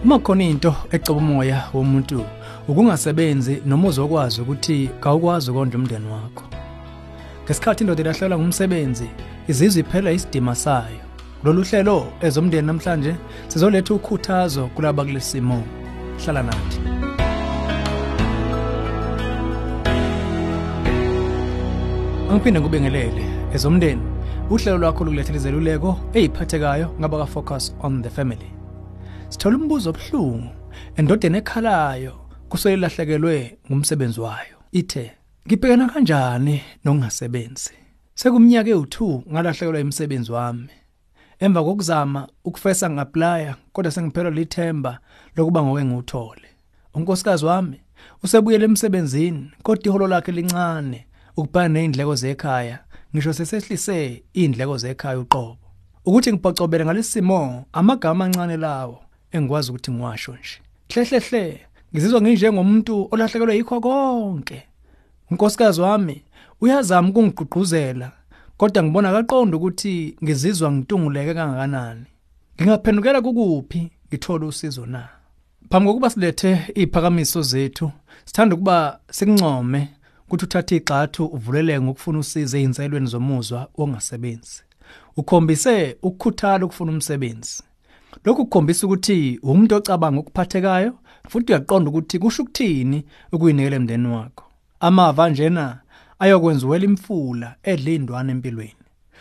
Uma khona into ecoba umoya womuntu ukungasebenzi noma uzokwazi ukuthi kawukwazi ukondla umndeni wakho. Ngesikhathi indoda ilahlelwa ngumsebenzi izizwe iphela isidima sayo. Lolu hlelo ezomndeni namhlanje sizoletha ukhuthazo kulaba kulesimo. Hlala nathi. Angiphinde ngubingelele ezomndeni uhlelo lwakho lokulethela izeluleko eziphathekayo ngaba ka focus on the family. Sithola umbuzo obuhlungu endodeni ekhalayo kuseyilahlekelwe ngumsebenzi wayo. Ithe, ngibhekana kanjani nokungasebenzi? Sekumnyaka u2 ngalahlekelwa imisebenzi wami. Emva kokuzama ukufesa ngaplaya kodwa sengiphelwa lithemba lokuba ngowe ngiwuthole. Unkosikazi wami usebuyele emsebenzini kodwa iholo lakhe lincane ukubhana nezindleko zekhaya. Ngisho sesehlise izindleko zekhaya uqobo. Ukuthi ngibhocobele ngalesimo amagama amancane lawo engikwazi ukuthi ngiwasho nje. Hlehle ngizizwa nginjengomuntu olahlekelwe yikho konke. Unkosikazi wami uyazama ukungigqugquzela kodwa ngibona kaqonda ukuthi ngizizwa ngitunguleke kangakanani. Ngingaphendukela kukuphi ngithola usizo na? Phambi kokuba silethe iziphakamiso zethu sithanda ukuba sikuncome ukuthi uthathe igxathu uvuleleke ngokufuna usizo ezinselweni zomuzwa ongasebenzi. Ukhombise ukukhuthala ukufuna umsebenzi. Lokhu kukhombisa ukuthi umuntu ocabanga ukuphathekayo futhi uyaqonda ukuthi kusho ukuthini ukuyinikela emndeni wakho. Amava njena ayokwenza uwela imfula edla indwana empilweni.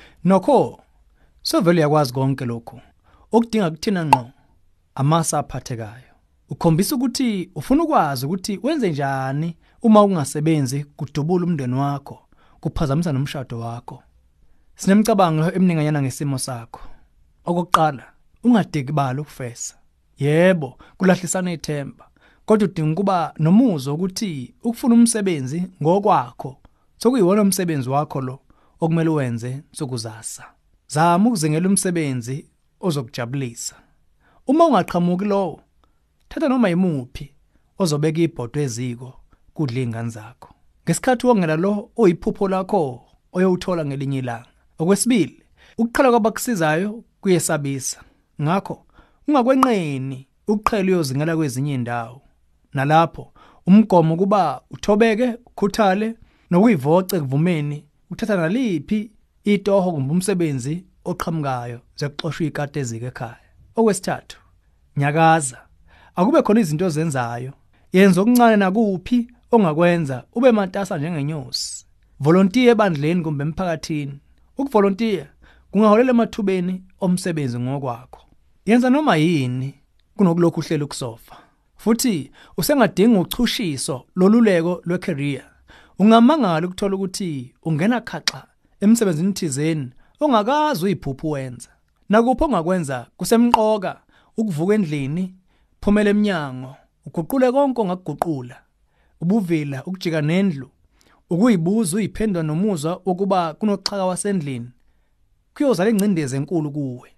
Nokho sovele yakwazi konke lokho. Okudinga kuthina ngqo amasa aphathekayo. Ukhombisa ukuthi ufuna ukwazi ukuthi wenze njani uma ungasebenzi kudubula umndeni wakho, kuphazamisa nomshado wakho. Sinemcabango emininganyana ngesimo sakho. Okokuqala, ungadikibala ukufesa. Yebo, kulahlisana ithemba. Kodwa udinga kuba nomuzo ukuthi ukufuna umsebenzi ngokwakho. Sokuyiwona umsebenzi wakho lo okumele uwenze sokuzasa. Zama ukuzengela umsebenzi ozokujabulisa. Uma ungaqhamuki lo, thatha noma yimuphi ozobeka ibhodwe eziko kudla izingane zakho. Ngesikhathi wongela lo oyiphupho lakho oyowuthola ngelinye ilanga. Okwesibili, ukuqhala kwabakusizayo kuyesabisa. Ngakho ungakwenqeni ukuqhela uyozingela kwezinye indawo. Nalapho umgomo kuba uthobeke, ukhuthale nokuyivoce kuvumeni uthatha naliphi itoho kumbe umsebenzi oqhamukayo zokuxoshwa ikade ezike ekhaya. Okwesithathu, nyakaza. Akube khona izinto ozenzayo. Yenza okuncane nakuphi ongakwenza ube matasa njengenyosi. Volunteer ebandleni kumbe emphakathini. Ukuvolunteer kungaholela emathubeni omsebenzi ngokwakho. Yenza noma yini kunokulokhu uhlela ukusofa. Futhi usengadinga uchushiso loluleko lwecareer. Ungamangala ukuthola ukuthi ungena khaxa emsebenzini thizeni ongakazi uyiphupho wenza. Nakupho ongakwenza kusemqoka ukuvuka endlini, phumela eminyango, uguqule konke ongakuguqula. Ubuvila ukujika nendlu, ukuyibuza uyiphendwa nomuzwa wokuba kunoxhaka wasendlini. Kuyozala ingcindezi enkulu kuwe.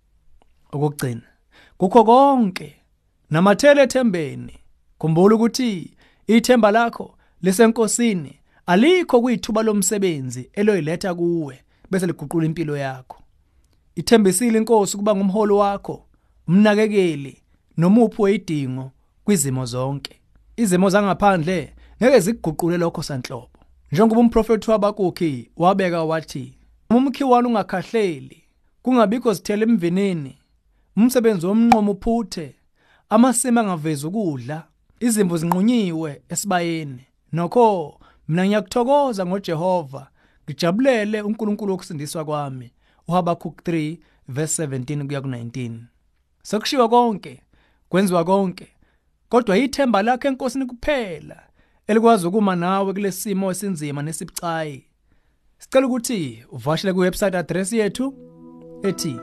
Okugcina, kukho konke namathele ethembeni. Khumbula ukuthi ithemba lakho lisenkosini alikho kuyithuba lomsebenzi eloyiletha kuwe bese liguqula impilo yakho. Ithembisile inkosi kuba ngumholi wakho, umnakekeli nomuphi wezidingo kwizimo zonke. Izimo zangaphandle ngeke zikuguqule lokho sanhlobo. Njengoba umprofeti waBakukhi wabeka wathi, umkhiwane ungakhahleli, kungabikho sithele emvinini, umsebenzi womnqomo uphuthe, amasima angavezi ukudla, izimvu zinqunyiwe esibayeni. Nokho mina ngiyakuthokoza ngoJehova, ngijabulele uNkulunkulu wokusindiswa kwami. uHabakuk 3 verse 17 kuya ku19. Sekushiwa konke, kwenziwa konke, kodwa ithemba lakhe enkosini kuphela elikwazi ukuma nawe kulesimo esinzima nesibucayi. Sicela ukuthi uvashele kuwebsite address yethu ethi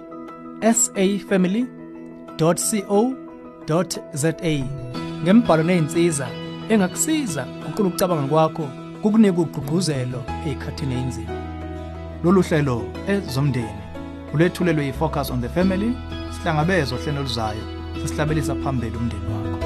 safamily.co.za ngembhalo nezinsiza engakusiza ukuqala ukucabanga kwakho kukunika ugqugquzelo ezikhathini ezinzima. Lolu hlelo ezomndeni ulethulelwe yiFocus on the Family. Sihlangabezwe hlelo luzayo sesihlabelisa phambili umndeni wakho.